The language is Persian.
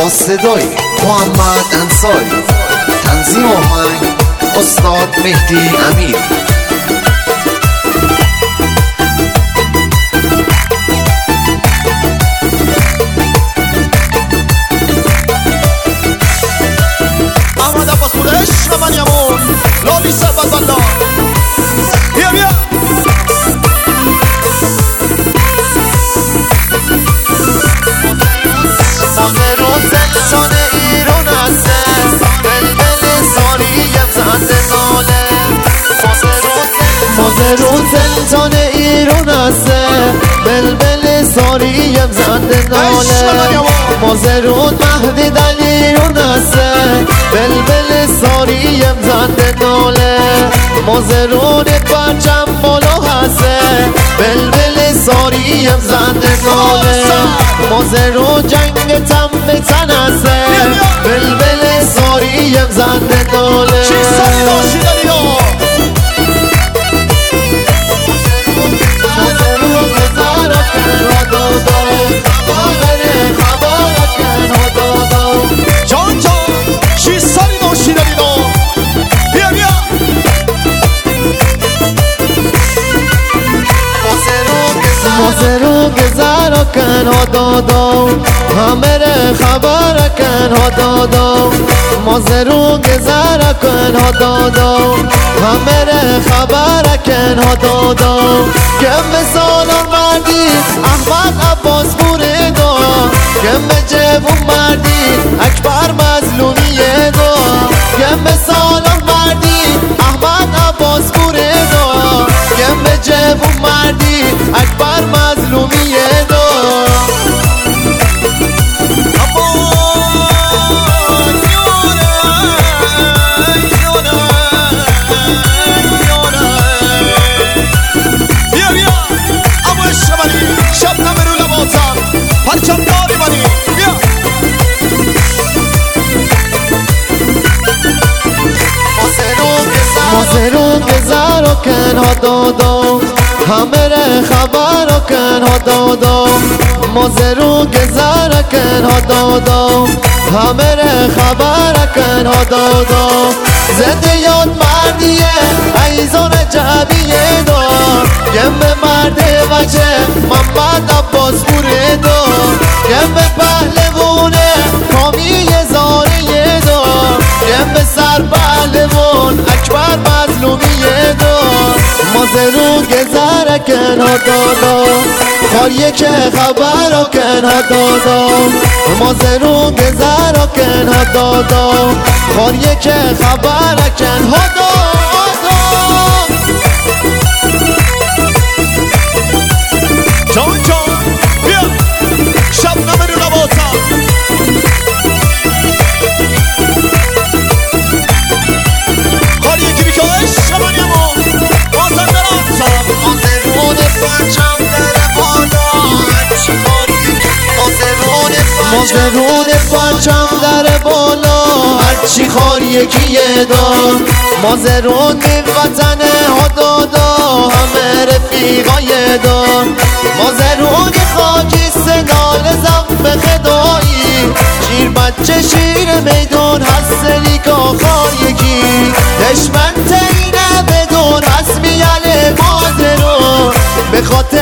با صدای محمد انصاری، تنظیم آهنگ استاد مهدی امیر. احمد عباس بود عشق من یمون لابی سبت بالله. بیا بیا مازر و زلزال ایران هسته بلبل ساریم زنده ناله. مازر و زلزال ایران هسته بلبل ساریم زنده ناله. مازر و مهدی دل ایران هسته بلبل ساریم زنده ناله. مازرون پرچم بالا هسته بلبل ساریم زنده ناله. مازرون جنگ تم به تن هسته بلبل ساریم زنده ناله. چی ساری باشی داری ها مازرون بزارا کن ها دادا خبره خبره کن ها دادا. جان جان چی ساری باشی داری ها. بیا بیا مازرون گذارا کن ها دادا همه خبر کن ها دادا. مازرون گذارا کن ها دادا همه خبر کن ها دادا. کم سالان مردی احمد عباس بوره دا کم جوون مردی اکبر مظلومی دا. کم سالان مردی احمد عباس بوره دا کم جوون مردی اکبر مظلومی دا. بیا بیا ابو الشمالی شب نمرو لباسم پرچم داری بانی. بیا مازرون گذارا کن ها دادا همه خبر کن ها دادا. مازرون گذارا کن ها دادا همه خبر کن ها دادا. زنده یاد مردیه ایزان جبیه دا گم مرد وجه محمد عباس بوره دا. گم پهلوونه کامی زاره دا گم سر پهلوون اکبر مظلومیه دا. مازرون گذاره کن ها دادا خاریه که خبر کن ها دادا. مازرون گذاره کن ها دادا خاریه که خبر کن ها دادا. جان جان بیا شب نمرو لباسم خاریه که بیکا عشق من یمون بازم برانسم. مازرون پرچم در بالا هرچی خاریه مازرون پرچم در بالا هرچی خاریه کیه دا. مازرون به وطن ها دادا همه رفیقای دا. مازرون خاکی سنال زنب خدایی شیر بچه شیر میدون هست لیکا خاریکی دشمن تینه بدون هست میاله مازرون به خاطر